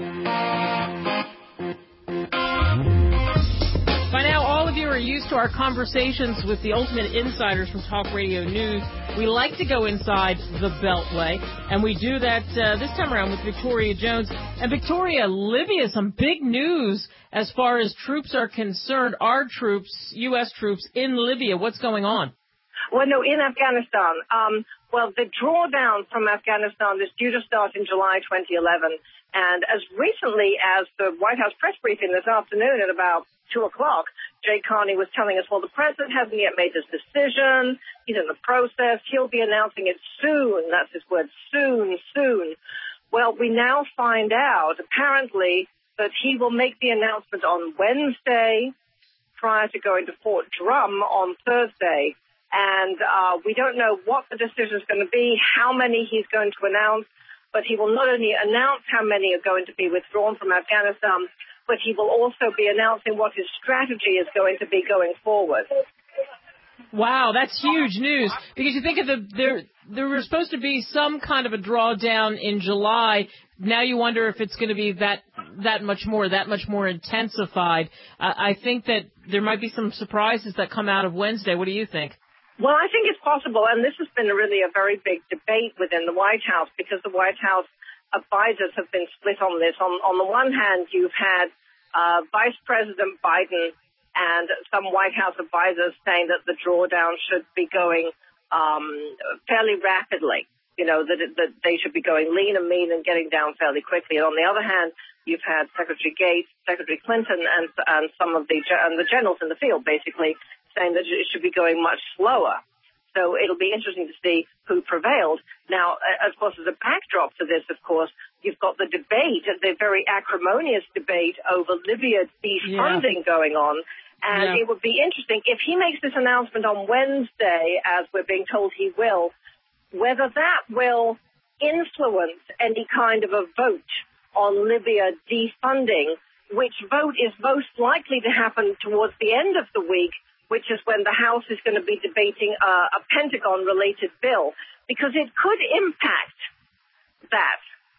By now, all of you are used to our conversations with the ultimate insiders from Talk Radio News. We like to go inside the Beltway, and we do that this time around with Victoria Jones. And Victoria, Libya, some big news as far as troops are concerned. Our troops, U.S. troops in Libya, what's going on? Well, no, in Afghanistan. The drawdown from Afghanistan is due to start in July 2011. And as recently as the White House press briefing this afternoon at about 2 o'clock, Jay Carney was telling us, well, the president hasn't yet made his decision. He's in the process. He'll be announcing it soon. That's his word, soon, soon. Well, we now find out, apparently, that he will make the announcement on Wednesday prior to going to Fort Drum on Thursday. And we don't know what the decision is going to be, how many he's going to announce. But he will not only announce how many are going to be withdrawn from Afghanistan, but he will also be announcing what his strategy is going to be going forward. Wow, that's huge news. Because you think of there was supposed to be some kind of a drawdown in July. Now you wonder if it's going to be that much more intensified. I think that there might be some surprises that come out of Wednesday. What do you think? Well, I think it's possible, and this has been really a very big debate within the White House because the White House advisors have been split on this. On the one hand, you've had Vice President Biden and some White House advisors saying that the drawdown should be going fairly rapidly, that they should be going lean and mean and getting down fairly quickly. And on the other hand, you've had Secretary Gates, Secretary Clinton, and some of the generals in the field basically saying that it should be going much slower. So it'll be interesting to see who prevailed. Now, of course, as a backdrop to this, of course, you've got the debate, the very acrimonious debate over Libya defunding going on. And it would be interesting if he makes this announcement on Wednesday, as we're being told he will, whether that will influence any kind of a vote on Libya defunding, which vote is most likely to happen towards the end of the week, which is when the House is going to be debating a Pentagon-related bill, because it could impact that.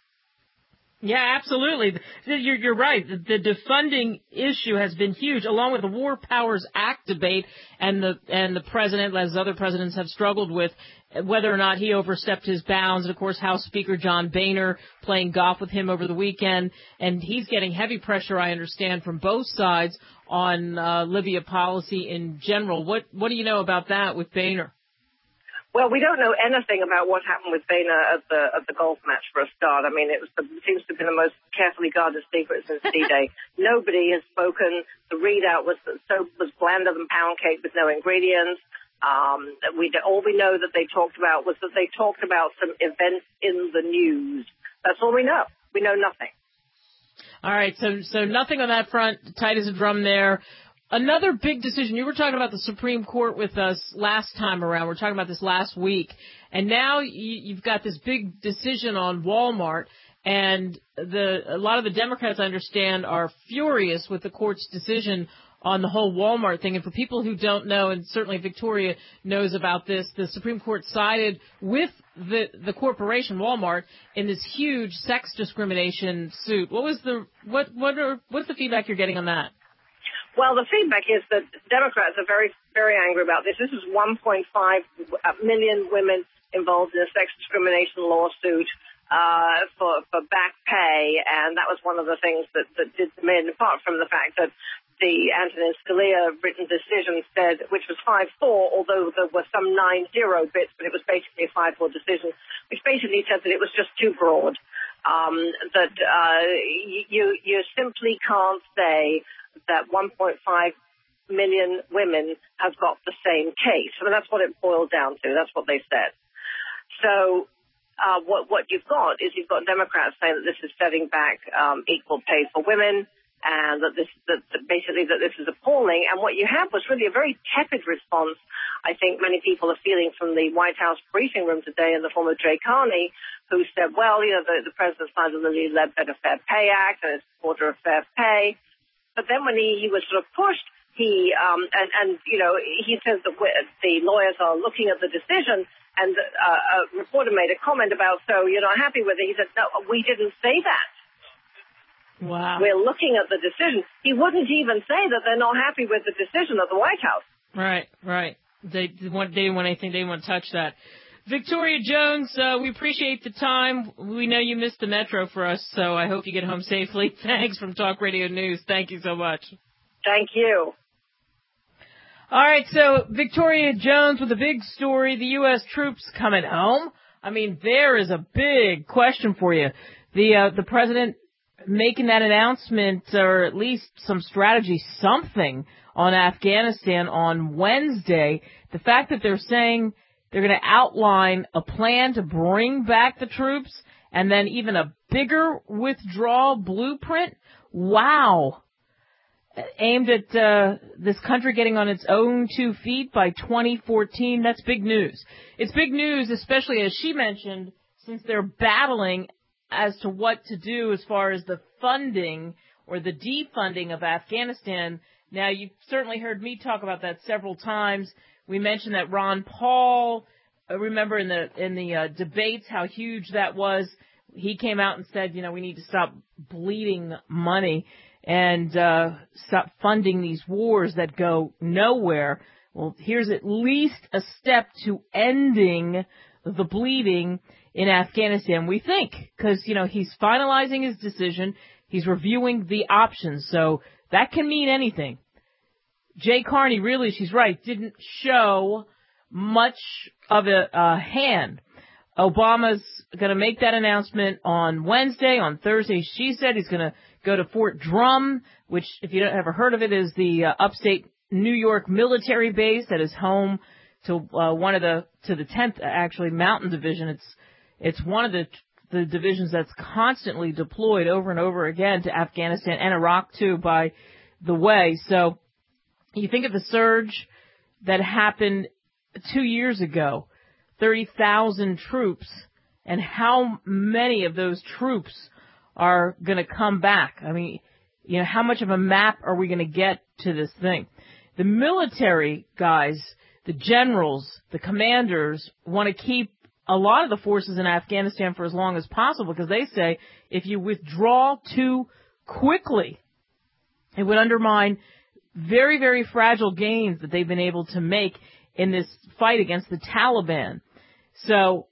Yeah, absolutely. You're right. The defunding issue has been huge, along with the War Powers Act debate, and the president, as other presidents have struggled with, whether or not he overstepped his bounds. And, of course, House Speaker John Boehner playing golf with him over the weekend. And he's getting heavy pressure, I understand, from both sides on Libya policy in general. What do you know about that with Boehner? Well, we don't know anything about what happened with Boehner at the golf match for a start. I mean, it seems to have been the most carefully guarded secret since D-Day. Nobody has spoken. The readout was that soap was blander than pound cake with no ingredients. All we know that they talked about was that they talked about some events in the news. That's all we know. We know nothing. All right, so nothing on that front, tight as a drum there. Another big decision, you were talking about the Supreme Court with us last time around. We're talking about this last week. And now you've got this big decision on Walmart. And a lot of the Democrats, I understand, are furious with the court's decision on the whole Walmart thing. And for people who don't know, and certainly Victoria knows about this, the Supreme Court sided with the corporation Walmart in this huge sex discrimination suit. What's the feedback you're getting on that? Well, the feedback is that Democrats are very, very angry about this. This is 1.5 million women involved in a sex discrimination lawsuit for back pay, and that was one of the things that did them in, apart from the fact that the Antonin Scalia written decision said, which was 5-4, although there were some 9-0 bits, but it was basically a 5-4 decision, which basically said that it was just too broad, that you simply can't say that 1.5 million women have got the same case. I mean, that's what it boiled down to. That's what they said. So what you've got is you've got Democrats saying that this is setting back equal pay for women, and that this is appalling. And what you have was really a very tepid response. I think many people are feeling from the White House briefing room today in the form of Jay Carney, who said, well, the president signed the Lilly Ledbetter Fair Pay Act and is a supporter of fair pay. But then when he was sort of pushed, he says that the lawyers are looking at the decision, and a reporter made a comment about, so you're not happy with it. He said, no, we didn't say that. Wow. We're looking at the decision. He wouldn't even say that they're not happy with the decision of the White House. Right. They didn't want anything. They didn't want to touch that. Victoria Jones, we appreciate the time. We know you missed the metro for us, so I hope you get home safely. Thanks from Talk Radio News. Thank you so much. Thank you. All right, so Victoria Jones with a big story. The U.S. troops coming home. I mean, there is a big question for you. The president making that announcement, or at least some strategy, something on Afghanistan on Wednesday. The fact that they're saying they're going to outline a plan to bring back the troops and then even a bigger withdrawal blueprint. Wow. Aimed at this country getting on its own 2 feet by 2014. That's big news. It's big news, especially as she mentioned, since they're battling as to what to do as far as the funding or the defunding of Afghanistan. Now, you've certainly heard me talk about that several times. We mentioned that Ron Paul, remember in the debates how huge that was. He came out and said, we need to stop bleeding money and stop funding these wars that go nowhere. Well, here's at least a step to ending the bleeding in Afghanistan, we think, because, he's finalizing his decision. He's reviewing the options, so that can mean anything. Jay Carney, really, she's right, didn't show much of a hand. Obama's going to make that announcement on Wednesday. On Thursday, she said he's going to go to Fort Drum, which, if you don't ever heard of it, is the upstate New York military base that is home to the 10th actually Mountain Division. It's one of the divisions that's constantly deployed over and over again to Afghanistan and Iraq too, by the way. So you think of the surge that happened 2 years ago, 30,000 troops, and how many of those troops are going to come back. I mean, how much of a map are we going to get to this thing? The military guys, the generals, the commanders want to keep a lot of the forces in Afghanistan for as long as possible because they say if you withdraw too quickly, it would undermine very, very fragile gains that they've been able to make in this fight against the Taliban. So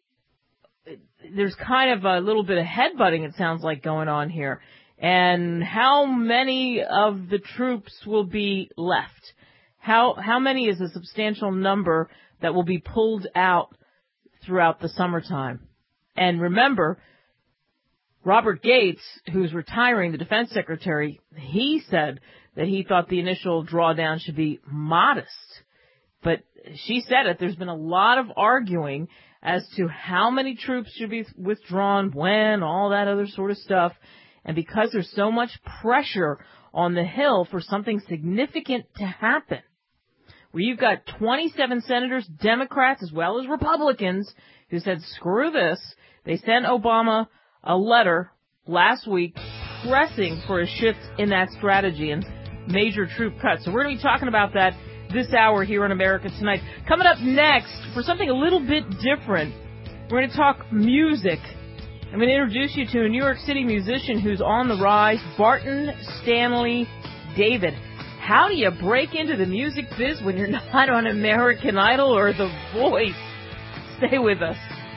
there's kind of a little bit of headbutting, it sounds like, going on here. And how many of the troops will be left? How many is a substantial number that will be pulled out throughout the summertime? And remember, Robert Gates, who's retiring, the defense secretary, he said that he thought the initial drawdown should be modest. But she said it. There's been a lot of arguing as to how many troops should be withdrawn, when, all that other sort of stuff. And because there's so much pressure on the Hill for something significant to happen, where you've got 27 senators, Democrats as well as Republicans, who said, screw this. They sent Obama a letter last week pressing for a shift in that strategy and major troop cuts. So we're going to be talking about that this hour here on America Tonight. Coming up next, for something a little bit different, we're going to talk music. I'm going to introduce you to a New York City musician who's on the rise, Barton Stanley David. How do you break into the music biz when you're not on American Idol or The Voice? Stay with us.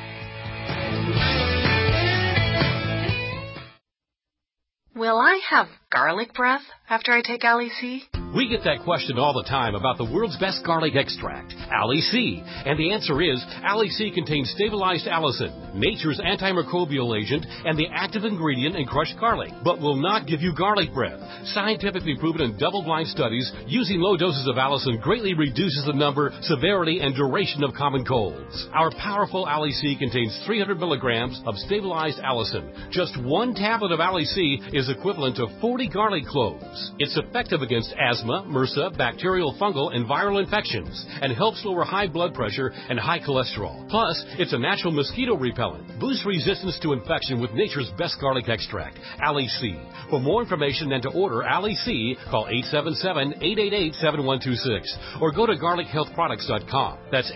Will I have garlic breath after I take Ali-C? We get that question all the time about the world's best garlic extract, Ali-C. And the answer is, Ali-C contains stabilized allicin, nature's antimicrobial agent, and the active ingredient in crushed garlic, but will not give you garlic breath. Scientifically proven in double-blind studies, using low doses of allicin greatly reduces the number, severity, and duration of common colds. Our powerful Ali-C contains 300 milligrams of stabilized allicin. Just one tablet of Ali-C is equivalent to 40 garlic cloves. It's effective against asthma, MRSA, bacterial, fungal, and viral infections, and helps lower high blood pressure and high cholesterol. Plus, it's a natural mosquito repellent. Boosts resistance to infection with nature's best garlic extract, Ali-C. For more information and to order Ali-C, call 877-888-7126 or go to garlichealthproducts.com. That's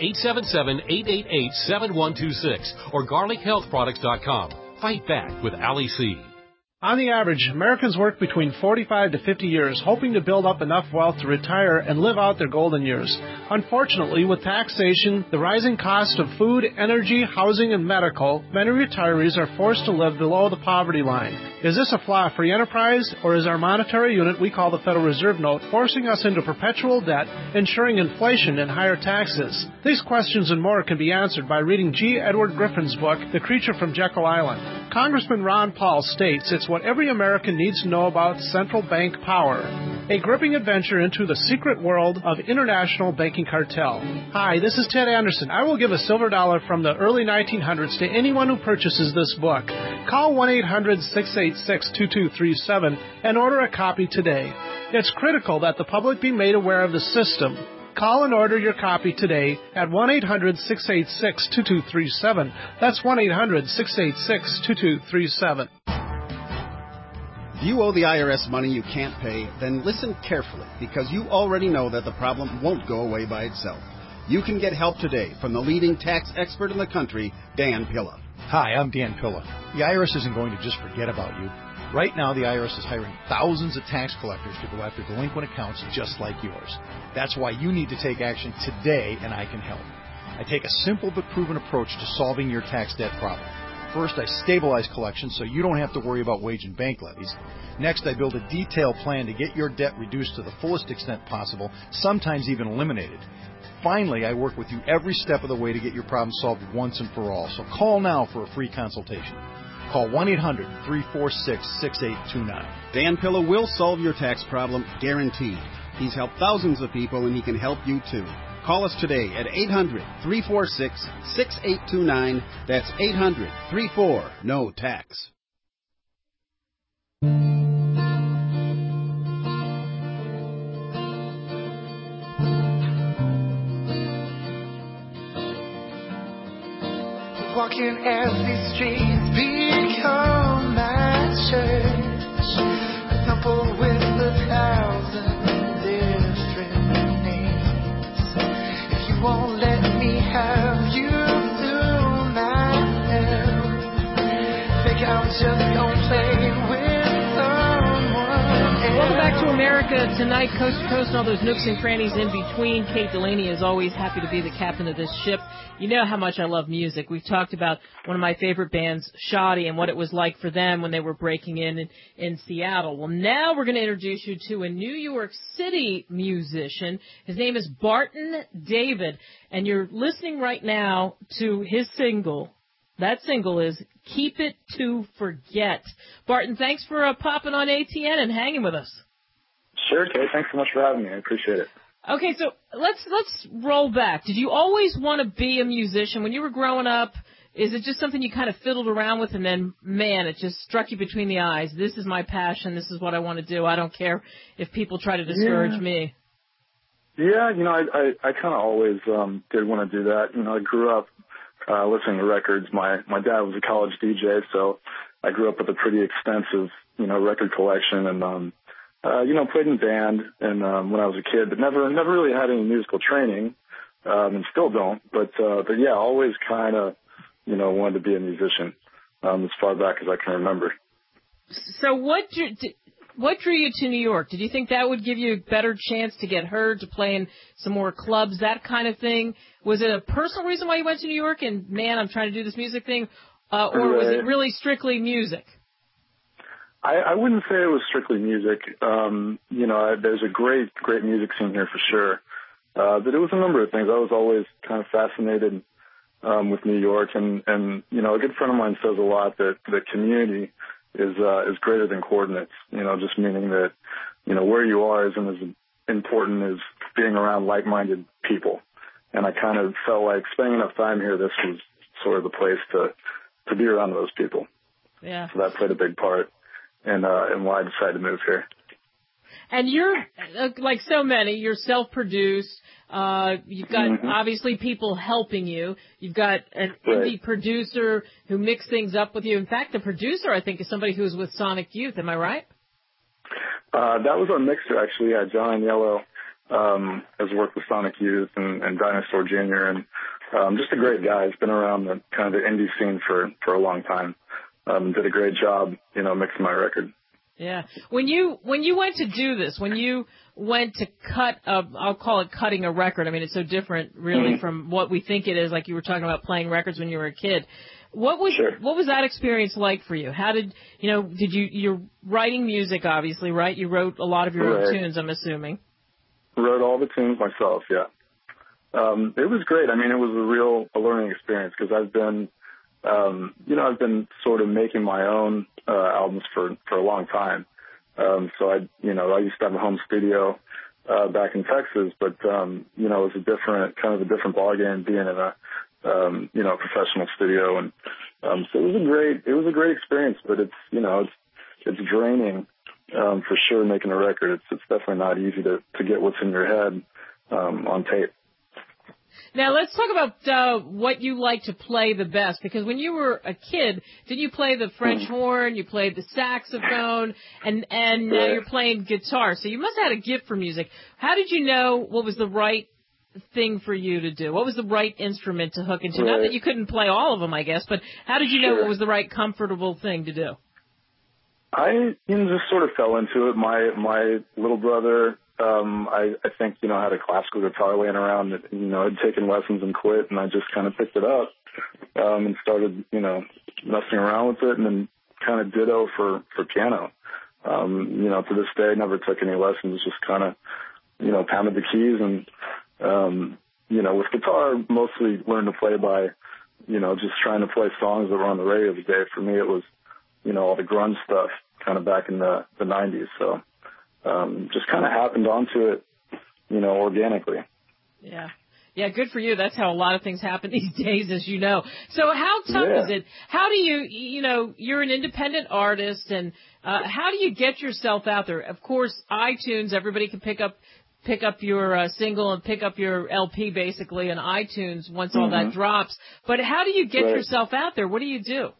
877-888-7126 or garlichealthproducts.com. Fight back with Ali-C. On the average, Americans work between 45 to 50 years, hoping to build up enough wealth to retire and live out their golden years. Unfortunately, with taxation, the rising cost of food, energy, housing, and medical, many retirees are forced to live below the poverty line. Is this a flaw free enterprise, or is our monetary unit we call the Federal Reserve Note forcing us into perpetual debt, ensuring inflation and higher taxes? These questions and more can be answered by reading G. Edward Griffin's book, The Creature from Jekyll Island. Congressman Ron Paul states it's what every American needs to know about central bank power. A gripping adventure into the secret world of international banking cartel. Hi, this is Ted Anderson. I will give a silver dollar from the early 1900s to anyone who purchases this book. Call 1-800-686-2237 and order a copy today. It's critical that the public be made aware of the system. Call and order your copy today at 1-800-686-2237. That's 1-800-686-2237. If you owe the IRS money you can't pay, then listen carefully, because you already know that the problem won't go away by itself. You can get help today from the leading tax expert in the country, Dan Pilla. Hi, I'm Dan Pilla. The IRS isn't going to just forget about you. Right now, the IRS is hiring thousands of tax collectors to go after delinquent accounts just like yours. That's why you need to take action today, and I can help. I take a simple but proven approach to solving your tax debt problem. First, I stabilize collections so you don't have to worry about wage and bank levies. Next, I build a detailed plan to get your debt reduced to the fullest extent possible, sometimes even eliminated. Finally, I work with you every step of the way to get your problem solved once and for all. So call now for a free consultation. Call 1-800-346-6829. Dan Pilla will solve your tax problem, guaranteed. He's helped thousands of people, and he can help you too. Call us today at 800-346-6829. That's 800-34-NO-TAX. Walking as these streets become my church, a temple with 1,000 different names. If you won't let me have you through my hell, think I'm just gonna play with someone else. Welcome back to America Tonight, coast to coast, and all those nooks and crannies in between. Kate Delaney is always happy to be the captain of this ship. You know how much I love music. We've talked about one of my favorite bands, Shoddy, and what it was like for them when they were breaking in Seattle. Well, now we're going to introduce you to a New York City musician. His name is Barton David, and you're listening right now to his single. That single is Keep It to Forget. Barton, thanks for popping on ATN and hanging with us. Sure, Kate. Thanks so much for having me. I appreciate it. Okay, so let's roll back. Did you always want to be a musician when you were growing up? Is it just something you kind of fiddled around with, and then, man, it just struck you between the eyes? This is my passion. This is what I want to do. I don't care if people try to discourage me. Yeah, I kind of always did want to do that. I grew up listening to records. My dad was a college DJ, so I grew up with a pretty extensive, record collection, and played in band and when I was a kid, but never really had any musical training, and still don't. But yeah, always kind of, wanted to be a musician as far back as I can remember. So what drew you to New York? Did you think that would give you a better chance to get heard, to play in some more clubs, that kind of thing? Was it a personal reason why you went to New York and, man, I'm trying to do this music thing, or was it really strictly music? I wouldn't say it was strictly music. There's a great music scene here for sure. But it was a number of things. I was always kind of fascinated with New York, and a good friend of mine says a lot that the community is greater than coordinates. Just meaning that where you are isn't as important as being around like-minded people. And I kind of felt like spending enough time here, this was sort of the place to be around those people. Yeah. So that played a big part. And why I decided to move here. And you're, like so many, you're self-produced. You've got obviously people helping you. You've got an indie producer who mixed things up with you. In fact, the producer, I think, is somebody who was with Sonic Youth. Am I right? That was our mixer, actually. Yeah, John Yellow has worked with Sonic Youth and Dinosaur Jr. and just a great guy. He's been around the kind of the indie scene for a long time. did a great job, mixing my record. Yeah. When you went to do this, when you went to I'll call it cutting a record. I mean, it's so different really from what we think it is. Like you were talking about playing records when you were a kid. What was that experience like for you? How did you're writing music, obviously, right? You wrote a lot of your own tunes, I'm assuming. Wrote all the tunes myself, yeah. It was great. I mean, it was a learning experience because I've been sort of making my own albums for a long time. So I used to have a home studio back in Texas, but it was a different ballgame being in a professional studio, and so it was a great experience. But it's draining for sure making a record. It's definitely not easy to get what's in your head on tape. Now let's talk about what you like to play the best, because when you were a kid, did you play the French horn, you played the saxophone, and now you're playing guitar, so you must have had a gift for music. How did you know what was the right thing for you to do? What was the right instrument to hook into? Not that you couldn't play all of them, I guess, but how did you know what was the right comfortable thing to do? I just sort of fell into it. My little brother, I think, had a classical guitar laying around that, had taken lessons and quit, and I just kind of picked it up, and started, messing around with it, and then kind of ditto for piano. To this day, I never took any lessons, just kind of, pounded the keys, and, with guitar, mostly learned to play by, just trying to play songs that were on the radio every day. For me, it was, all the grunge stuff kind of back in the 90s. So, just kind of happened onto it, organically. Yeah. Yeah, good for you. That's how a lot of things happen these days, as you know. So how tough is it? How do you, you're an independent artist, and how do you get yourself out there? Of course, iTunes, everybody can pick up your single and pick up your LP basically on iTunes once all that drops. But how do you get yourself out there? What do you do?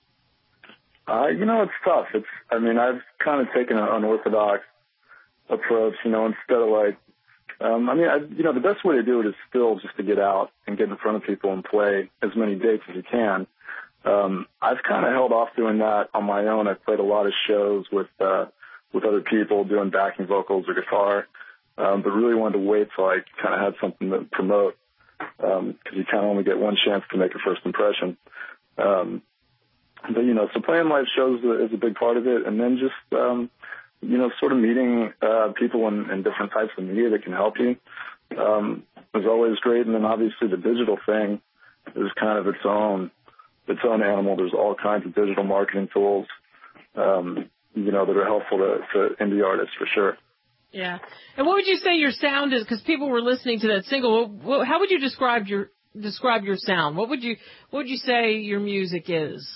It's tough. I've kind of taken an unorthodox approach, instead of like, the best way to do it is still just to get out and get in front of people and play as many dates as you can. I've kind of held off doing that on my own. I've played a lot of shows with other people doing backing vocals or guitar, but really wanted to wait till I kind of had something to promote, because you kind of only get one chance to make a first impression. So playing live shows is a big part of it, and then just, sort of meeting people in different types of media that can help you is always great. And then obviously the digital thing is kind of its own animal. There's all kinds of digital marketing tools, that are helpful to indie artists for sure. Yeah. And what would you say your sound is? Because people were listening to that single. How would you describe your sound? What would you say your music is?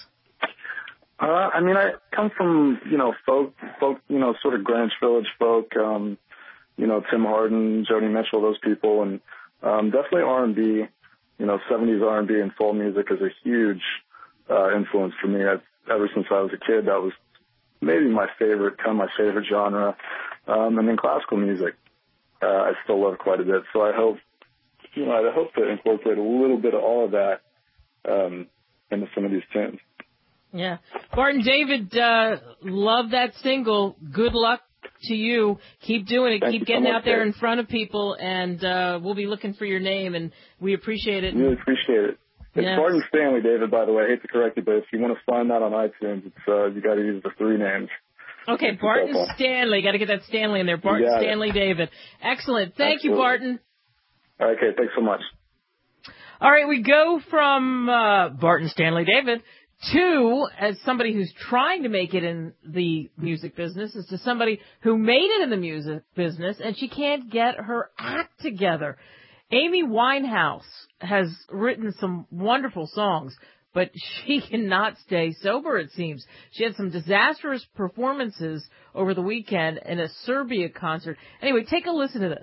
I come from, folk, sort of Greenwich Village folk, Tim Hardin, Joni Mitchell, those people, and definitely R&B, 70s R&B and soul music is a huge influence for me. Ever since I was a kid, that was maybe my favorite genre. And then classical music, I still love quite a bit. So I hope to incorporate a little bit of all of that into some of these tunes. Yeah. Barton David, love that single. Good luck to you. Keep doing it. Keep getting out there in front of people, and we'll be looking for your name, and we appreciate it. Really appreciate it. It's Barton Stanley, David, by the way. I hate to correct you, but if you want to find that on iTunes, it's you got to use the 3 names. Okay, Barton Stanley. Got to get that Stanley in there. Barton Stanley David. Excellent. Thank you, Barton. Okay, thanks so much. All right, we go from Barton Stanley David to, as somebody who's trying to make it in the music business, is to somebody who made it in the music business and she can't get her act together. Amy Winehouse has written some wonderful songs, but she cannot stay sober, it seems. She had some disastrous performances over the weekend in a Serbia concert. Anyway, take a listen to this.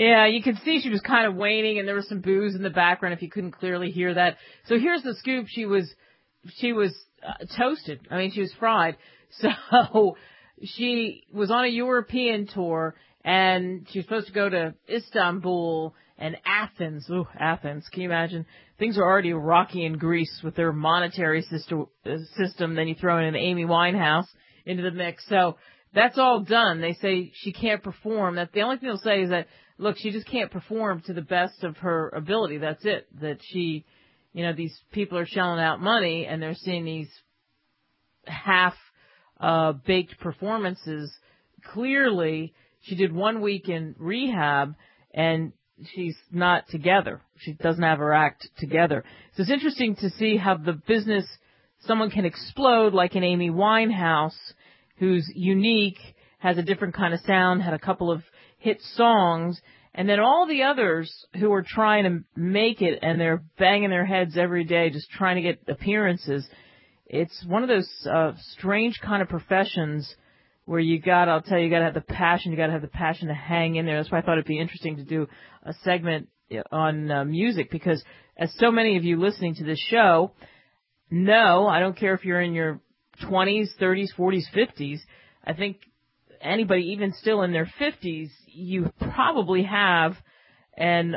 Yeah, you could see she was kind of waning, and there was some booze in the background if you couldn't clearly hear that. So here's the scoop. She was toasted. I mean, she was fried. So she was on a European tour, and she was supposed to go to Istanbul and Athens. Ooh, Athens. Can you imagine? Things are already rocky in Greece with their monetary system. Then you throw in an Amy Winehouse into the mix. So that's all done. They say she can't perform. That the only thing they'll say is that, look, she just can't perform to the best of her ability. That's it. That she, these people are shelling out money, and they're seeing these half-baked performances. Clearly, she did 1 week in rehab, and she's not together. She doesn't have her act together. So it's interesting to see how the business, someone can explode like an Amy Winehouse, who's unique, has a different kind of sound, had a couple of hit songs, and then all the others who are trying to make it, and they're banging their heads every day just trying to get appearances. It's one of those strange kind of professions where I'll tell you, you gotta have the passion. You gotta have the passion to hang in there. That's why I thought it'd be interesting to do a segment on music, because as so many of you listening to this show know, I don't care if you're in your 20s, 30s, 40s, 50s. I think anybody even still in their 50s, you probably have an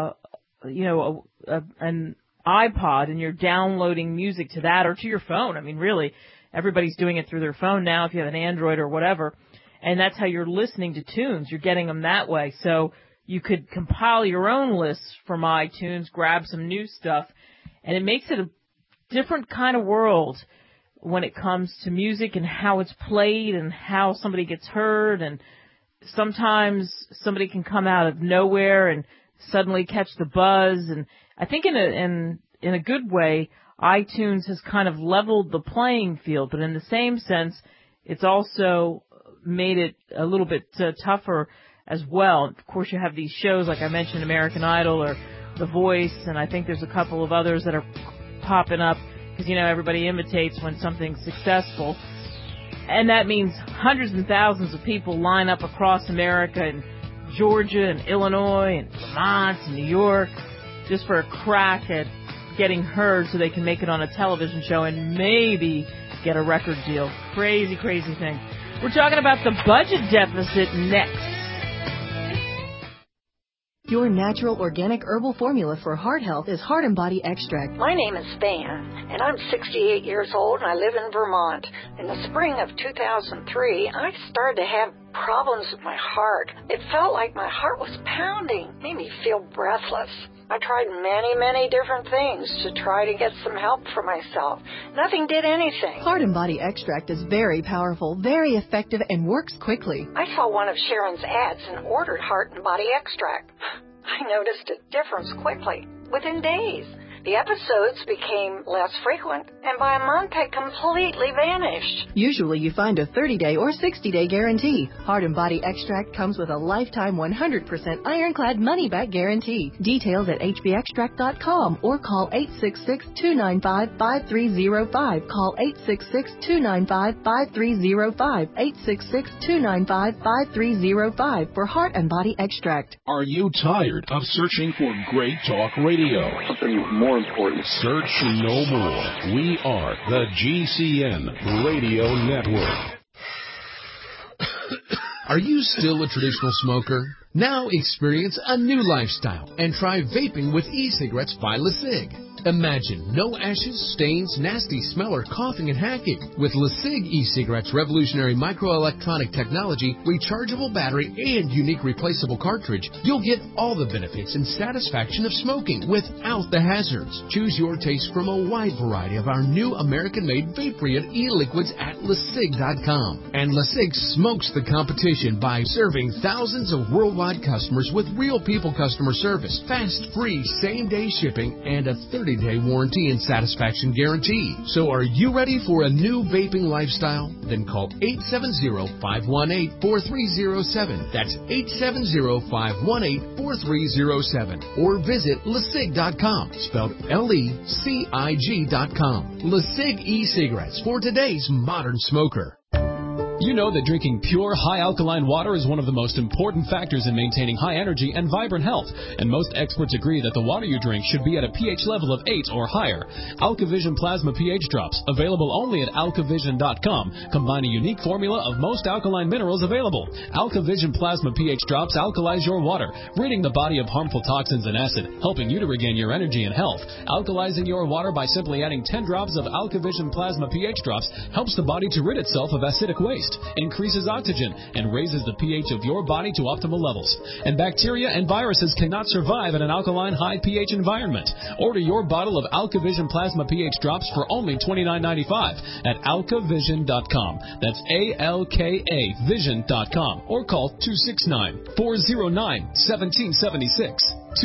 iPod, and you're downloading music to that or to your phone. I mean, really, everybody's doing it through their phone now if you have an Android or whatever. And that's how you're listening to tunes. You're getting them that way. So you could compile your own lists from iTunes, grab some new stuff, and it makes it a different kind of world when it comes to music and how it's played and how somebody gets heard. And sometimes somebody can come out of nowhere and suddenly catch the buzz. And I think in a good way, iTunes has kind of leveled the playing field, but in the same sense, it's also made it a little bit tougher as well. Of course, you have these shows, like I mentioned, American Idol or The Voice, and I think there's a couple of others that are popping up because, everybody imitates when something's successful. And that means hundreds and thousands of people line up across America and Georgia and Illinois and Vermont and New York just for a crack at getting heard so they can make it on a television show and maybe get a record deal. Crazy, crazy thing. We're talking about the budget deficit next. Your natural organic herbal formula for heart health is Heart and Body Extract. My name is Van, and I'm 68 years old, and I live in Vermont. In the spring of 2003, I started to have problems with my heart. It felt like my heart was pounding, made me feel breathless. I tried many different things to try to get some help for myself. Nothing did anything. Heart and Body Extract is very powerful, very effective, and works quickly. I saw one of Sharon's ads and ordered Heart and Body Extract. I noticed a difference quickly, within days. The episodes became less frequent, and by a month had completely vanished. Usually you find a 30-day or 60-day guarantee. Heart and Body Extract comes with a lifetime 100% ironclad money-back guarantee. Details at hbextract.com or call 866-295-5305. Call 866-295-5305. 866-295-5305 for Heart and Body Extract. Are you tired of searching for great talk radio? Something more important. Search no more. We are the GCN Radio Network. Are you still a traditional smoker? Now experience a new lifestyle and try vaping with e-cigarettes by LeSig. Imagine no ashes, stains, nasty smell, or coughing and hacking. With LeSig e-cigarettes' revolutionary microelectronic technology, rechargeable battery, and unique replaceable cartridge, you'll get all the benefits and satisfaction of smoking without the hazards. Choose your taste from a wide variety of our new American-made vape-free and e-liquids at LeSig.com. And LeSig smokes the competition by serving thousands of worldwide customers with real people customer service, fast, free, same-day shipping, and a 30-day warranty and satisfaction guarantee. So are you ready for a new vaping lifestyle? Then call 870-518-4307. That's 870-518-4307. Or visit LeSig.com, spelled LECIG.com. LeSig e-cigarettes for today's modern smoker. You know that drinking pure, high-alkaline water is one of the most important factors in maintaining high energy and vibrant health, and most experts agree that the water you drink should be at a pH level of 8 or higher. AlkaVision Plasma pH Drops, available only at alkavision.com, combine a unique formula of most alkaline minerals available. AlkaVision Plasma pH Drops alkalize your water, ridding the body of harmful toxins and acid, helping you to regain your energy and health. Alkalizing your water by simply adding 10 drops of AlkaVision Plasma pH Drops helps the body to rid itself of acidic waste, increases oxygen, and raises the pH of your body to optimal levels. And bacteria and viruses cannot survive in an alkaline high pH environment. Order your bottle of AlkaVision Plasma pH Drops for only $29.95 at alkavision.com. That's ALKA Vision.com, or call 269-409-1776.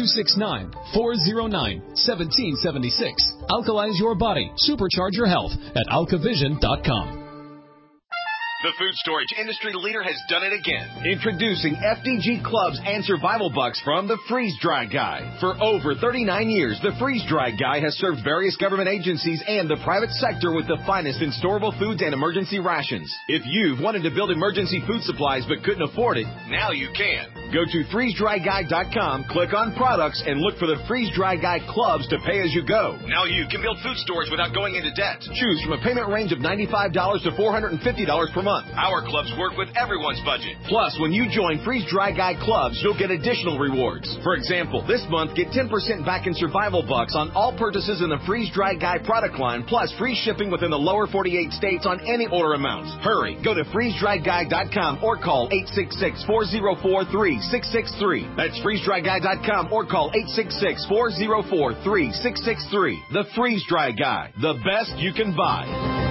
269-409-1776. Alkalize your body. Supercharge your health at alkavision.com. The food storage industry leader has done it again. Introducing FDG Clubs and Survival Bucks from the Freeze Dry Guy. For over 39 years, the Freeze Dry Guy has served various government agencies and the private sector with the finest in storable foods and emergency rations. If you've wanted to build emergency food supplies but couldn't afford it, now you can. Go to freezedryguy.com, click on products, and look for the Freeze Dry Guy Clubs to pay as you go. Now you can build food storage without going into debt. Choose from a payment range of $95 to $450 per month. Our clubs work with everyone's budget. Plus, when you join Freeze Dry Guy Clubs, you'll get additional rewards. For example, this month, get 10% back in Survival Bucks on all purchases in the Freeze Dry Guy product line, plus free shipping within the lower 48 states on any order amounts. Hurry, go to freezedryguy.com or call 866-404-3663. That's freezedryguy.com or call 866-404-3663. The Freeze Dry Guy, the best you can buy.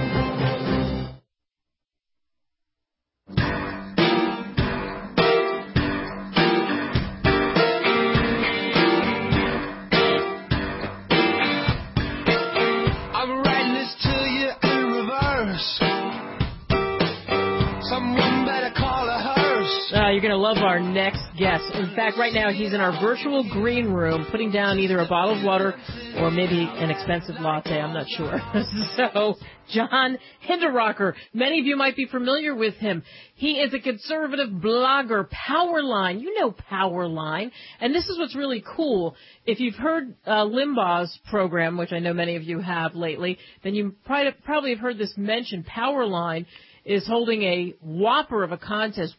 You're going to love our next guest. In fact, right now he's in our virtual green room putting down either a bottle of water or maybe an expensive latte. I'm not sure. So, John Hinderaker, many of you might be familiar with him. He is a conservative blogger, Powerline. You know Powerline. And this is what's really cool. If you've heard Limbaugh's program, which I know many of you have lately, then you probably have heard this mentioned. Powerline is holding a whopper of a contest,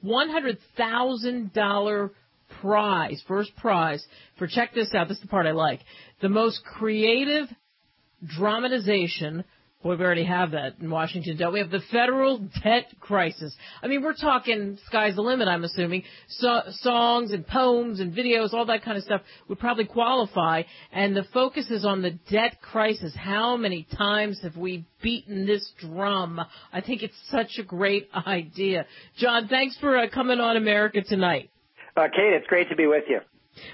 $100,000 prize, first prize, for, check this out, this is the part I like, the most creative dramatization. Boy, we already have that in Washington, don't we? Have the federal debt crisis. I mean, we're talking sky's the limit, I'm assuming. Songs and poems and videos, all that kind of stuff would probably qualify. And the focus is on the debt crisis. How many times have we beaten this drum? I think it's such a great idea. John, thanks for coming on America Tonight. Kate, it's great to be with you.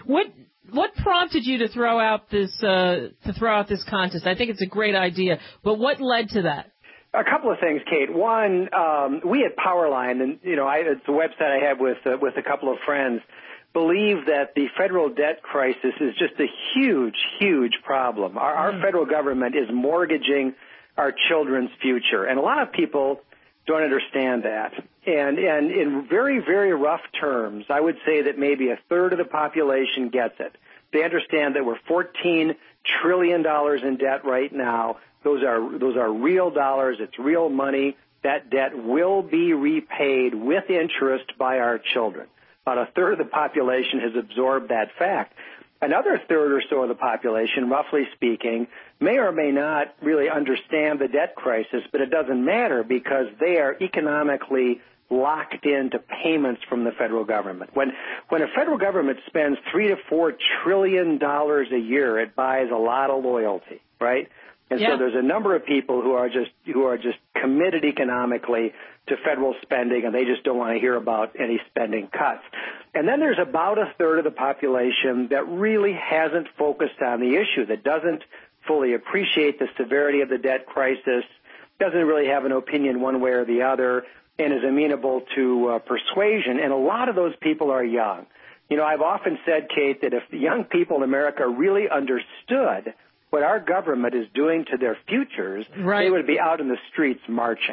What prompted you to throw out this contest? I think it's a great idea, but what led to that? A couple of things, Kate. One, we at Powerline, and it's a website I have with a couple of friends, believe that the federal debt crisis is just a huge, huge problem. Our federal government is mortgaging our children's future, and a lot of people don't understand that. And in very, very rough terms, I would say that maybe a third of the population gets it. They understand that we're $14 trillion in debt right now. Those are real dollars. It's real money. That debt will be repaid with interest by our children. About a third of the population has absorbed that fact. Another third or so of the population, roughly speaking, may or may not really understand the debt crisis, but it doesn't matter because they are economically locked into payments from the federal government. When a federal government spends $3 to $4 trillion a year, it buys a lot of loyalty, right? And so there's a number of people who are just committed economically to federal spending, and they just don't want to hear about any spending cuts. And then there's about a third of the population that really hasn't focused on the issue, that doesn't fully appreciate the severity of the debt crisis, doesn't really have an opinion one way or the other, and is amenable to persuasion. And a lot of those people are young. I've often said, Kate, that if the young people in America really understood what our government is doing to their futures, they would be out in the streets marching.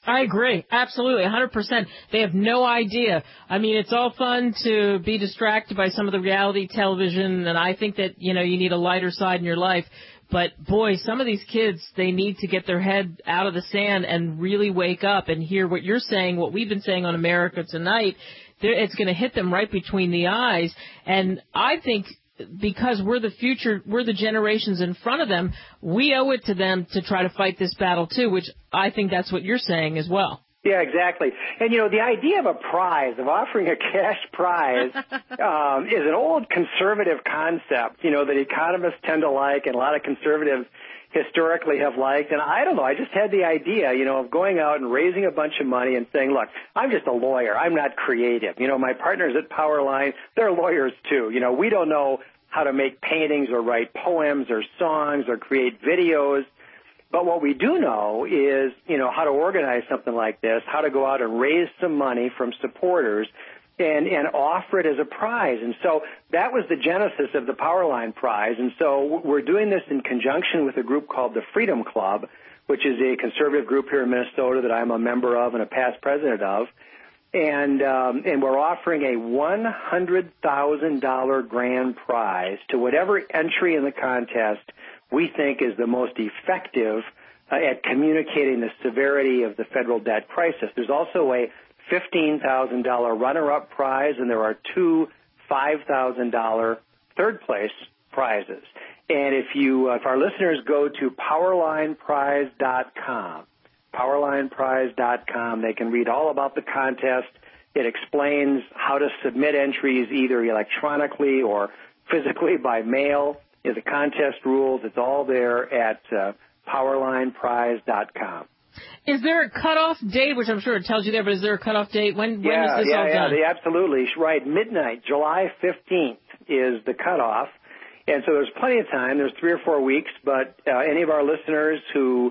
I agree. Absolutely. 100%. They have no idea. I mean, it's all fun to be distracted by some of the reality television, and I think that, you need a lighter side in your life. But, boy, some of these kids, they need to get their head out of the sand and really wake up and hear what you're saying, what we've been saying on America Tonight. It's going to hit them right between the eyes. And I think because we're the future, we're the generations in front of them, we owe it to them to try to fight this battle, too, which I think that's what you're saying as well. Yeah, exactly. And, the idea of a prize, of offering a cash prize, is an old conservative concept, that economists tend to like and a lot of conservatives historically have liked. And I don't know, I just had the idea, of going out and raising a bunch of money and saying, look, I'm just a lawyer. I'm not creative. My partners at Powerline, they're lawyers too. We don't know how to make paintings or write poems or songs or create videos. But what we do know is, how to organize something like this, how to go out and raise some money from supporters and offer it as a prize. And so that was the genesis of the Powerline Prize. And so we're doing this in conjunction with a group called the Freedom Club, which is a conservative group here in Minnesota that I'm a member of and a past president of. And we're offering a $100,000 grand prize to whatever entry in the contest we think is the most effective at communicating the severity of the federal debt crisis. There's also a $15,000 runner-up prize, and there are two $5,000 third-place prizes. And if our listeners go to powerlineprize.com, they can read all about the contest. It explains how to submit entries either electronically or physically by mail. The contest rules, it's all there at powerlineprize.com. Is there a cutoff date, which I'm sure it tells you there, but is there a cutoff date? When is this all done? Yeah, absolutely. Right, midnight, July 15th is the cutoff. And so there's plenty of time. There's 3 or 4 weeks, but any of our listeners who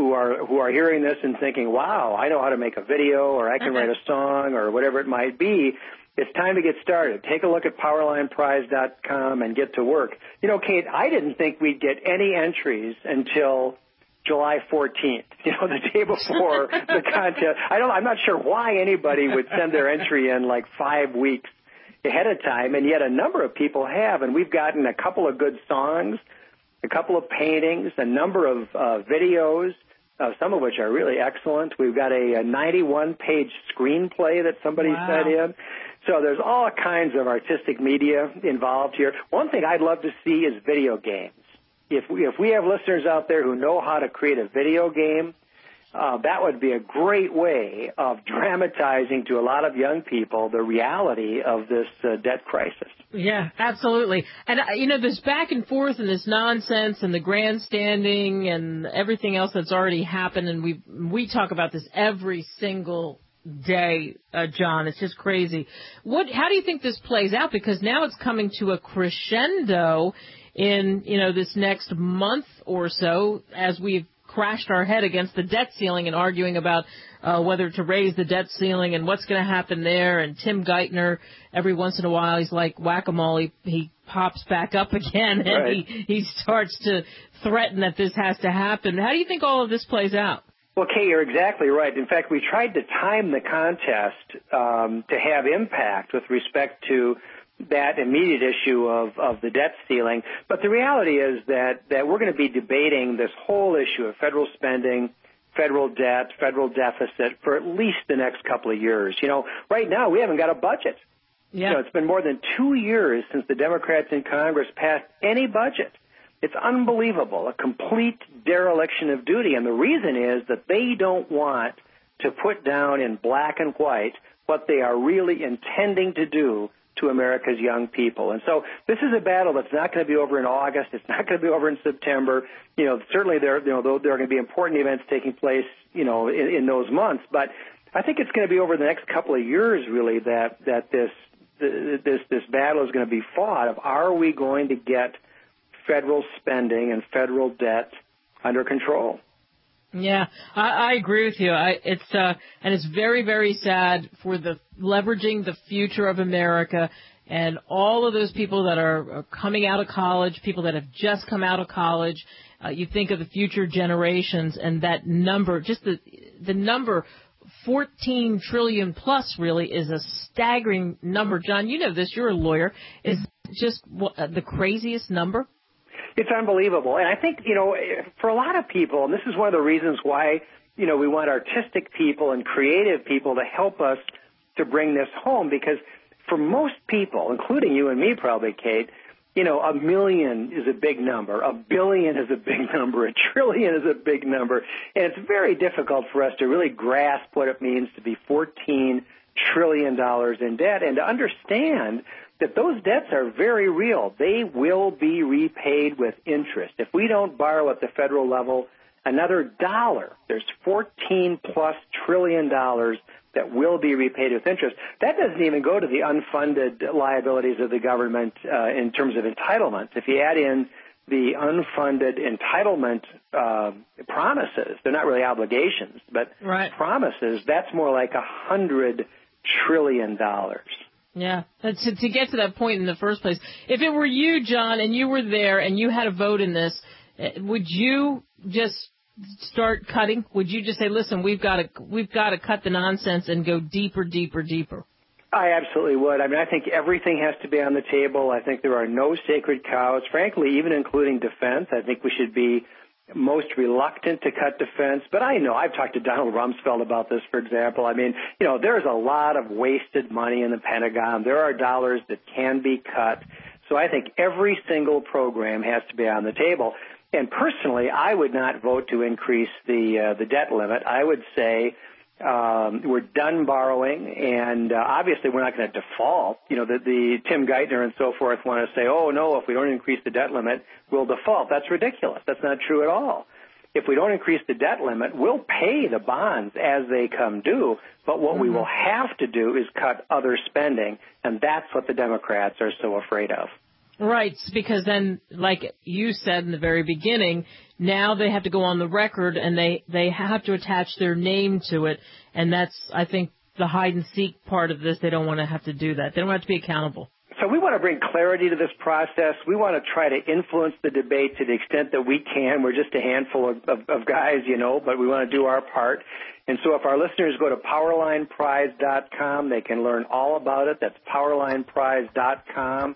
are hearing this and thinking, wow, I know how to make a video or I can write a song or whatever it might be, it's time to get started. Take a look at powerlineprize.com and get to work. Kate, I didn't think we'd get any entries until July 14th, the day before the contest. I'm not sure why anybody would send their entry in like 5 weeks ahead of time, and yet a number of people have, and we've gotten a couple of good songs, a couple of paintings, a number of videos, some of which are really excellent. We've got a 91-page screenplay that somebody sent in. So there's all kinds of artistic media involved here. One thing I'd love to see is video games. If we have listeners out there who know how to create a video game, that would be a great way of dramatizing to a lot of young people the reality of this debt crisis. Yeah, absolutely. And, this back and forth and this nonsense and the grandstanding and everything else that's already happened, and we talk about this every single day, John. It's just crazy. How do you think this plays out? Because now it's coming to a crescendo in, this next month or so as we've crashed our head against the debt ceiling and arguing about whether to raise the debt ceiling and what's going to happen there. And Tim Geithner, every once in a while, he's like whack-a-mole. He pops back up again and right. he starts to threaten that this has to happen. How do you think all of this plays out? Well, Kay, you're exactly right. In fact, we tried to time the contest to have impact with respect to that immediate issue of the debt ceiling. But the reality is that we're going to be debating this whole issue of federal spending, federal debt, federal deficit for at least the next couple of years. Right now we haven't got a budget. Yeah. It's been more than 2 years since the Democrats in Congress passed any budget. It's unbelievable, a complete dereliction of duty. And the reason is that they don't want to put down in black and white what they are really intending to do to America's young people. And so this is a battle that's not going to be over in August. It's not going to be over in September. Certainly there are going to be important events taking place, in those months. But I think it's going to be over the next couple of years, really, that this battle is going to be fought of, are we going to get federal spending and federal debt under control? Yeah, I agree with you. And it's very, very sad for the leveraging the future of America and all of those people that are coming out of college, people that have just come out of college. You think of the future generations and that number, just the the number 14 trillion plus really is a staggering number. John, you know this. You're a lawyer. Is just the craziest number? It's unbelievable. And I think, for a lot of people, and this is one of the reasons why, we want artistic people and creative people to help us to bring this home, because for most people, including you and me probably, Kate, a million is a big number. A billion is a big number. A trillion is a big number. And it's very difficult for us to really grasp what it means to be $14 trillion in debt and to understand that those debts are very real. They will be repaid with interest. If we don't borrow at the federal level another dollar, there's $14+ trillion that will be repaid with interest. That doesn't even go to the unfunded liabilities of the government in terms of entitlements. If you add in the unfunded entitlement promises, they're not really obligations, but promises, that's more like $100 trillion. Yeah, to get to that point in the first place. If it were you, John, and you were there and you had a vote in this, would you just start cutting? Would you just say, listen, we've got to cut the nonsense and go deeper, deeper, deeper? I absolutely would. I mean, I think everything has to be on the table. I think there are no sacred cows, frankly, even including defense. I think we should be most reluctant to cut defense. But I know, I've talked to Donald Rumsfeld about this, for example. I mean, there's a lot of wasted money in the Pentagon. There are dollars that can be cut. So I think every single program has to be on the table. And personally, I would not vote to increase the debt limit. I would say we're done borrowing, and obviously we're not going to default. The Tim Geithner and so forth want to say, oh, no, if we don't increase the debt limit, we'll default. That's ridiculous. That's not true at all. If we don't increase the debt limit, we'll pay the bonds as they come due, but what we will have to do is cut other spending, and that's what the Democrats are so afraid of. Right, because then, like you said in the very beginning, now they have to go on the record and they have to attach their name to it, and that's, I think, the hide-and-seek part of this. They don't want to have to do that. They don't have to be accountable. So we want to bring clarity to this process. We want to try to influence the debate to the extent that we can. We're just a handful of guys, but we want to do our part. And so if our listeners go to PowerlinePrize.com, they can learn all about it. That's PowerlinePrize.com.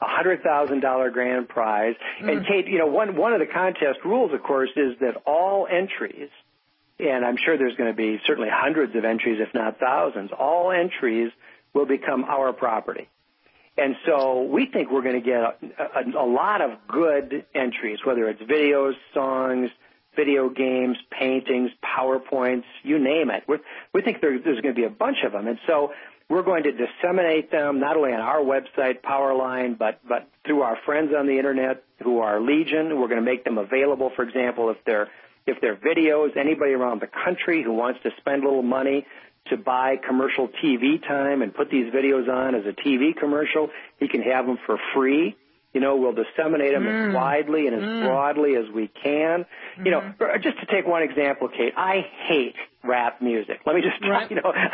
$100,000 grand prize. And Kate, one of the contest rules, of course, is that all entries, and I'm sure there's going to be certainly hundreds of entries, if not thousands, all entries will become our property. And so we think we're going to get a lot of good entries, whether it's videos, songs, video games, paintings, PowerPoints, you name it. We think there's going to be a bunch of them. And so we're going to disseminate them not only on our website, Powerline, but through our friends on the Internet who are Legion. We're going to make them available, for example, if they're videos, anybody around the country who wants to spend a little money to buy commercial TV time and put these videos on as a TV commercial, he can have them for free. We'll disseminate them as widely and as broadly as we can. Just to take one example, Kate, I hate rap music. Let me just try,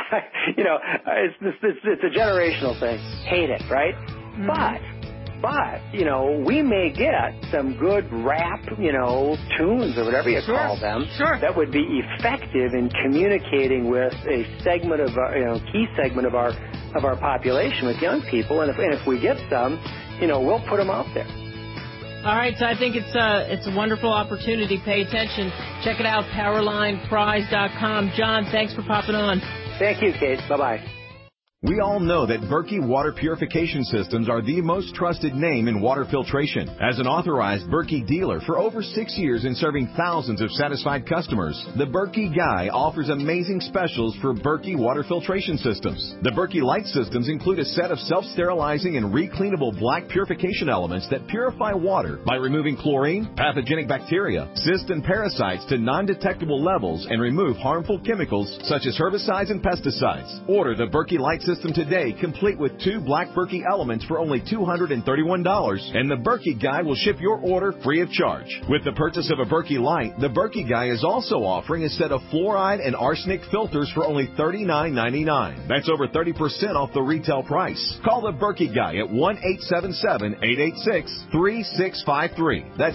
it's a generational thing. Hate it, right? But, we may get some good rap, tunes or whatever you call them that would be effective in communicating with a segment of key segment of our population with young people. And if we get some, we'll put them out there. All right, so I think it's a wonderful opportunity. Pay attention. Check it out, PowerlinePrize.com. John, thanks for popping on. Thank you, Kate. Bye-bye. We all know that Berkey Water Purification Systems are the most trusted name in water filtration. As an authorized Berkey dealer for over 6 years and serving thousands of satisfied customers, the Berkey Guy offers amazing specials for Berkey Water Filtration Systems. The Berkey Light Systems include a set of self-sterilizing and recleanable black purification elements that purify water by removing chlorine, pathogenic bacteria, cysts, and parasites to non-detectable levels and remove harmful chemicals such as herbicides and pesticides. Order the Berkey Light Systems system today, complete with 2 Black Berkey elements for only $231. And the Berkey Guy will ship your order free of charge. With the purchase of a Berkey Light, the Berkey Guy is also offering a set of fluoride and arsenic filters for only $39.99. That's over 30% off the retail price. Call the Berkey Guy at 1-877-886-3653. That's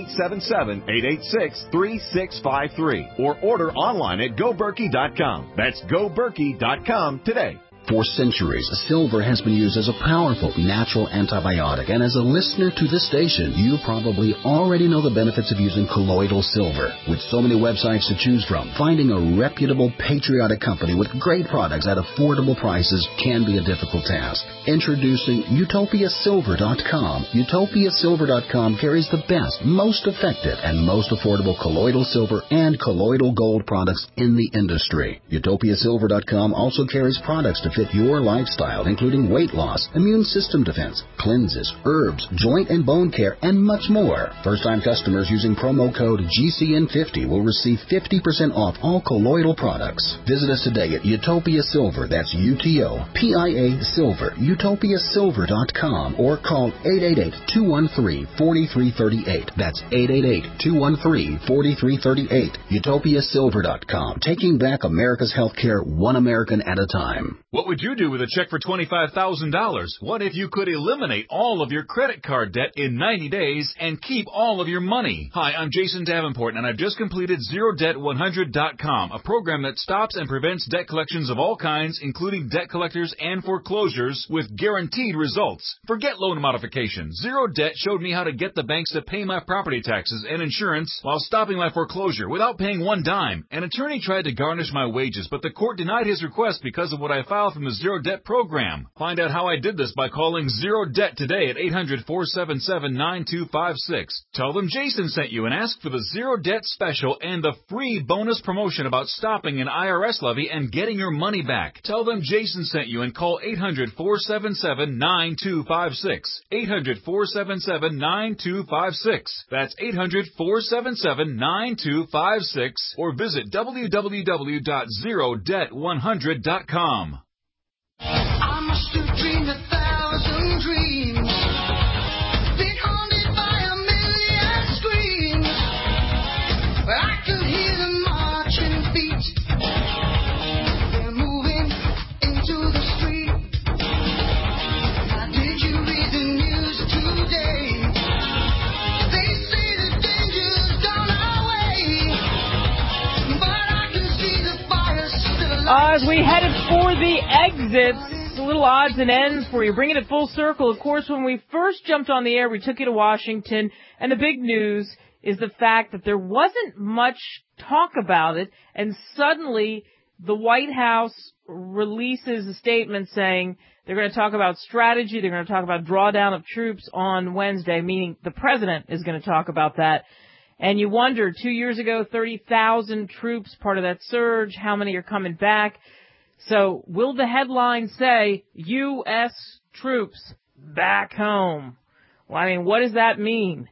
1-877-886-3653. Or order online at GoBerkey.com. That's GoBerkey.com today. For centuries, silver has been used as a powerful natural antibiotic, and as a listener to this station, you probably already know the benefits of using colloidal silver. With so many websites to choose from, finding a reputable, patriotic company with great products at affordable prices can be a difficult task. Introducing UtopiaSilver.com. UtopiaSilver.com carries the best, most effective, and most affordable colloidal silver and colloidal gold products in the industry. UtopiaSilver.com also carries products to fit your lifestyle, including weight loss, immune system defense, cleanses, herbs, joint and bone care, and much more. First-time customers using promo code GCN50 will receive 50% off all colloidal products. Visit us today at Utopia Silver, that's UTOPIA Silver, UtopiaSilver.com, or call 888-213-4338. That's 888-213-4338. UtopiaSilver.com, taking back America's healthcare one American at a time. What would you do with a check for $25,000? What if you could eliminate all of your credit card debt in 90 days and keep all of your money? Hi, I'm Jason Davenport, and I've just completed ZeroDebt100.com, a program that stops and prevents debt collections of all kinds, including debt collectors and foreclosures, with guaranteed results. Forget loan modification. Zero Debt showed me how to get the banks to pay my property taxes and insurance while stopping my foreclosure without paying one dime. An attorney tried to garnish my wages, but the court denied his request because of what I filed from the Zero Debt program. Find out how I did this by calling Zero Debt today at 800-477-9256. Tell them Jason sent you and ask for the Zero Debt special and the free bonus promotion about stopping an IRS levy and getting your money back. Tell them Jason sent you and call 800-477-9256. 800-477-9256. That's 800-477-9256, or visit www.zerodebt100.com. I must have dreamed 1,000 dreams, been haunted by 1,000,000 screams, but I could hear them marching feet. They're moving into the street. Now did you read the news today? They say the danger's gone our way, but I can see the fire still alive. As we headed for the exits, a little odds and ends for you, bringing it full circle. Of course, when we first jumped on the air, we took you to Washington, and the big news is the fact that there wasn't much talk about it, and suddenly the White House releases a statement saying they're going to talk about strategy, they're going to talk about drawdown of troops on Wednesday, meaning the president is going to talk about that. And you wonder, 2 years ago, 30,000 troops, part of that surge, how many are coming back? So will the headline say, U.S. troops back home? Well, I mean, what does that mean?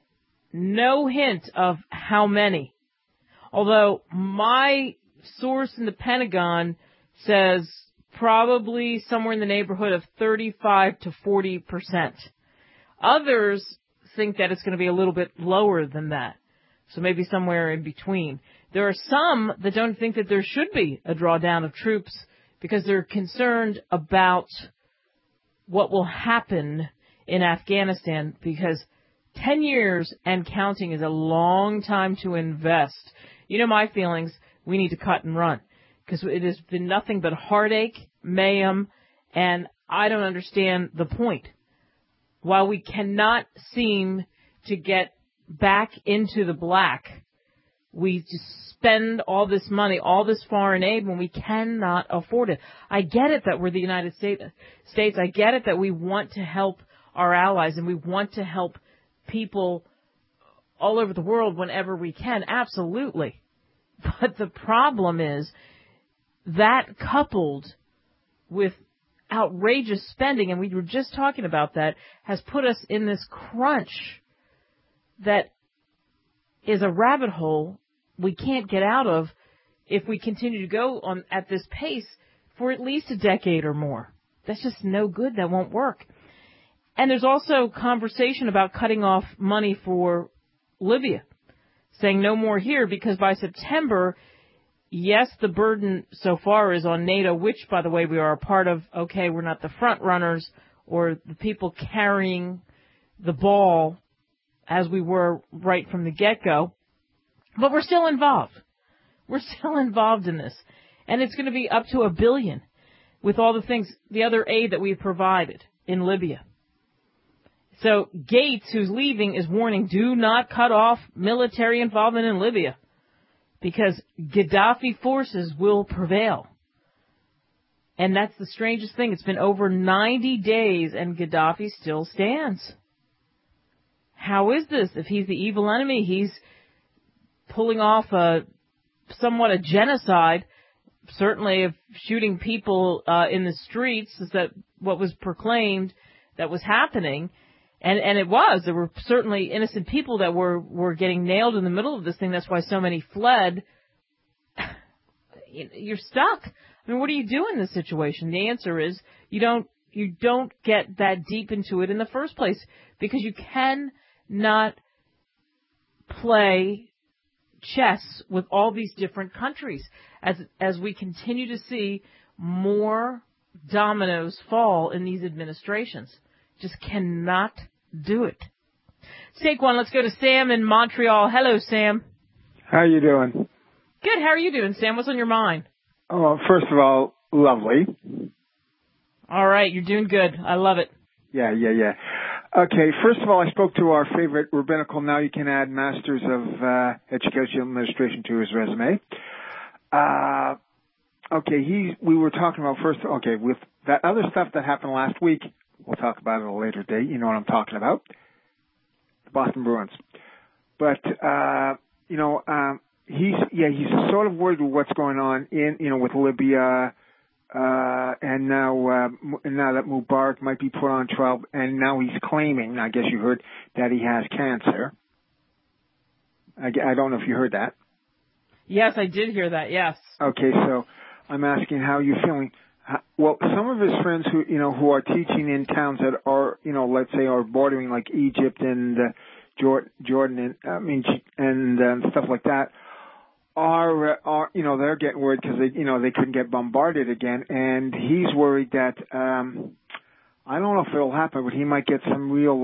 No hint of how many. Although my source in the Pentagon says probably somewhere in the neighborhood of 35 to 40%. Others think that it's going to be a little bit lower than that. So maybe somewhere in between. There are some that don't think that there should be a drawdown of troops because they're concerned about what will happen in Afghanistan, because 10 years and counting is a long time to invest. You know my feelings. We need to cut and run because it has been nothing but heartache, mayhem, and I don't understand the point. While we cannot seem to get back into the black, we just spend all this money, all this foreign aid when we cannot afford it. I get it that we're the United States. I get it that we want to help our allies and we want to help people all over the world whenever we can. Absolutely. But the problem is that coupled with outrageous spending, and we were just talking about that, has put us in this crunch that is a rabbit hole we can't get out of if we continue to go on at this pace for at least a decade or more. That's just no good. That won't work. And there's also conversation about cutting off money for Libya, saying no more here, because by September, yes, the burden so far is on NATO, which, by the way, we are a part of. Okay, we're not the front runners or the people carrying the ball as we were right from the get-go, but we're still involved. We're still involved in this. And it's going to be up to $1 billion with all the things, the other aid that we've provided in Libya. So Gates, who's leaving, is warning, do not cut off military involvement in Libya, because Gaddafi forces will prevail. And that's the strangest thing. It's been over 90 days and Gaddafi still stands. How is this? If he's the evil enemy, he's pulling off somewhat a genocide, certainly of shooting people in the streets. Is that what was proclaimed that was happening? And it was. There were certainly innocent people that were getting nailed in the middle of this thing. That's why so many fled. You're stuck. I mean, what do you do in this situation? The answer is you don't get that deep into it in the first place, because you cannot play chess with all these different countries as we continue to see more dominoes fall in these administrations. Just cannot do it. Let's take one. Let's go to Sam in Montreal. Hello, Sam. How you doing? Good. How are you doing, Sam? What's on your mind? Oh, first of all, lovely. All right. You're doing good. I love it. Yeah. Okay, first of all, I spoke to our favorite rabbinical, now you can add Masters of Education Administration to his resume. We were talking about with that other stuff that happened last week, we'll talk about it at a later date. You know what I'm talking about. The Boston Bruins. But, he's sort of worried with what's going on with Libya, and now that Mubarak might be put on trial, and now he's claiming, I guess you heard, that he has cancer. I don't know if you heard that. Yes, I did hear that, yes. Okay, so I'm asking how you're feeling. Well, some of his friends who are teaching in towns that are, let's say are bordering like Egypt and Jordan and stuff like that, are they're getting worried because they couldn't get bombarded again, and he's worried that I don't know if it'll happen, but he might get some real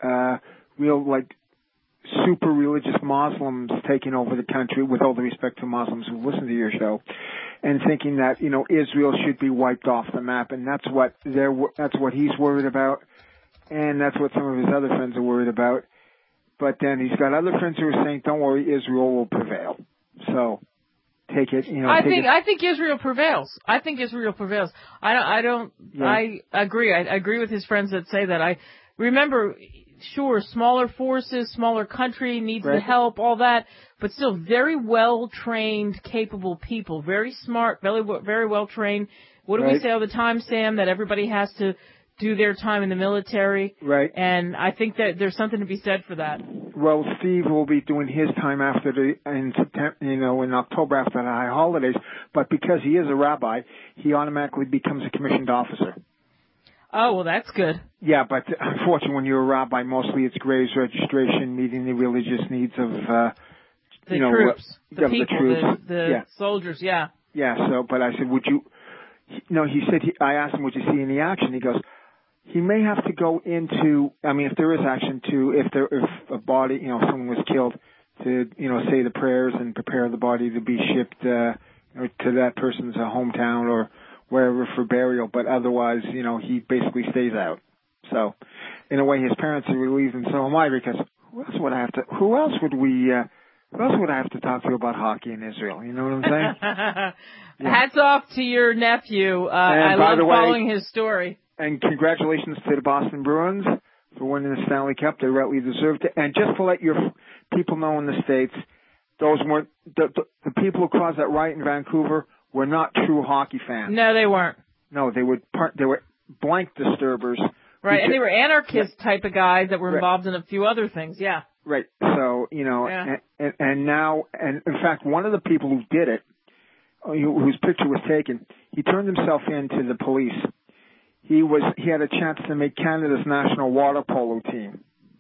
super religious Muslims taking over the country, with all the respect to Muslims who listen to your show, and thinking that Israel should be wiped off the map, and that's what he's worried about, and that's what some of his other friends are worried about. But then he's got other friends who are saying, "Don't worry, Israel will prevail." So take it. I think Israel prevails. I think Israel prevails. I agree. I agree with his friends that say that. I remember. Sure, smaller forces, smaller country, needs the help, all that, but still very well-trained, capable people, very smart, very well-trained. What do we say all the time, Sam, that everybody has to do their time in the military? Right. And I think that there's something to be said for that. Well, Steve will be doing his time in September, in October after the high holidays, but because he is a rabbi, he automatically becomes a commissioned officer. Oh, well, that's good. Yeah, but unfortunately, when you're a rabbi, mostly it's graves registration, meeting the religious needs of, the troops, the people, the troops. the soldiers, yeah. Yeah, but I said, would you, I asked him, would you see any action? He goes, he may have to go into, if there is action if a body, someone was killed, to, say the prayers and prepare the body to be shipped, to that person's hometown or wherever for burial, but otherwise, he basically stays out. So, in a way, his parents are relieved, and so am I, because who else would I have to talk to about hockey in Israel? You know what I'm saying? Yeah. Hats off to your nephew. I love following his story. And congratulations to the Boston Bruins for winning the Stanley Cup. They rightly deserved it. And just to let your people know in the States, those weren't the people who caused that riot in Vancouver were not true hockey fans. No, they weren't. No, they were blank disturbers. Right, and they were anarchist type of guys that were involved in a few other things, yeah. Right, so, and now, and in fact, one of the people who did it, whose picture was taken, he turned himself in to the police. He had a chance to make Canada's national water polo team.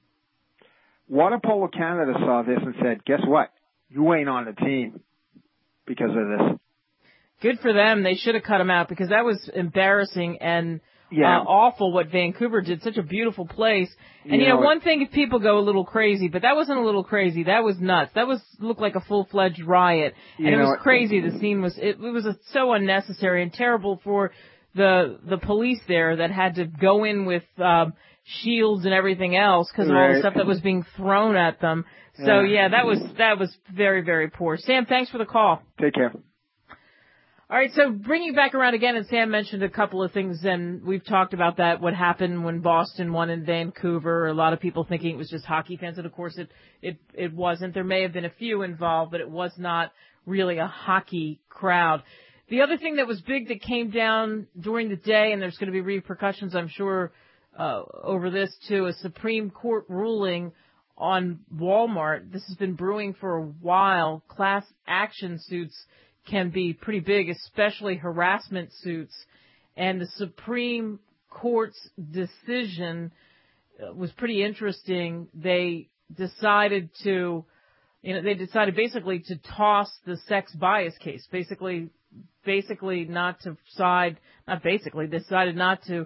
Water Polo Canada saw this and said, guess what? You ain't on the team because of this. Good for them. They should have cut him out because that was embarrassing and awful what Vancouver did. Such a beautiful place. And, one thing if people go a little crazy, but that wasn't a little crazy. That was nuts. That looked like a full-fledged riot. And it was crazy. The scene was, it was so unnecessary and terrible for the police there that had to go in with, shields and everything else because of all the stuff that was being thrown at them. So that was very, very poor. Sam, thanks for the call. Take care. All right, so bringing back around again, and Sam mentioned a couple of things, and we've talked about that, what happened when Boston won in Vancouver. A lot of people thinking it was just hockey fans, and of course it wasn't. There may have been a few involved, but it was not really a hockey crowd. The other thing that was big that came down during the day, and there's going to be repercussions, I'm sure, over this too, a Supreme Court ruling on Walmart. This has been brewing for a while. Class action suits can be pretty big, especially harassment suits. And the Supreme Court's decision was pretty interesting. They decided basically to toss the sex bias case. Basically not to side, decided not to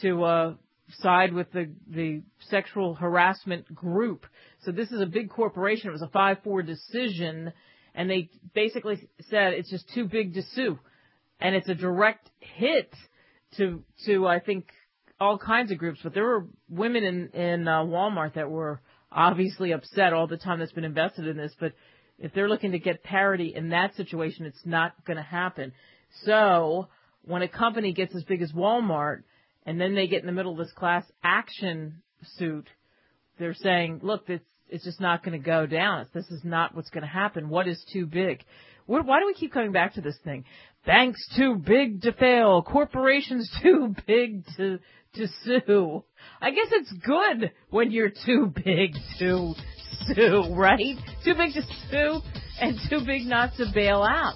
side with the sexual harassment group. So this is a big corporation. It was a 5-4 decision, and they basically said it's just too big to sue. And it's a direct hit to I think, all kinds of groups. But there were women in Walmart that were obviously upset all the time that's been invested in this. But if they're looking to get parity in that situation, it's not going to happen. So when a company gets as big as Walmart, and then they get in the middle of this class action suit, they're saying, look, it's just not going to go down. This is not what's going to happen. What is too big? Why do we keep coming back to this thing? Banks too big to fail. Corporations too big to sue. I guess it's good when you're too big to sue, right? Too big to sue and too big not to bail out.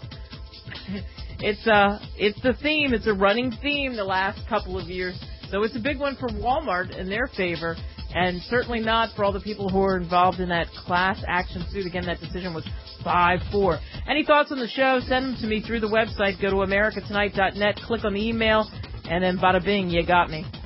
It's the theme. It's a running theme the last couple of years. So it's a big one for Walmart in their favor, and certainly not for all the people who are involved in that class action suit. Again, that decision was 5-4. Any thoughts on the show? Send them to me through the website. Go to americatonight.net, click on the email, and then bada bing, you got me.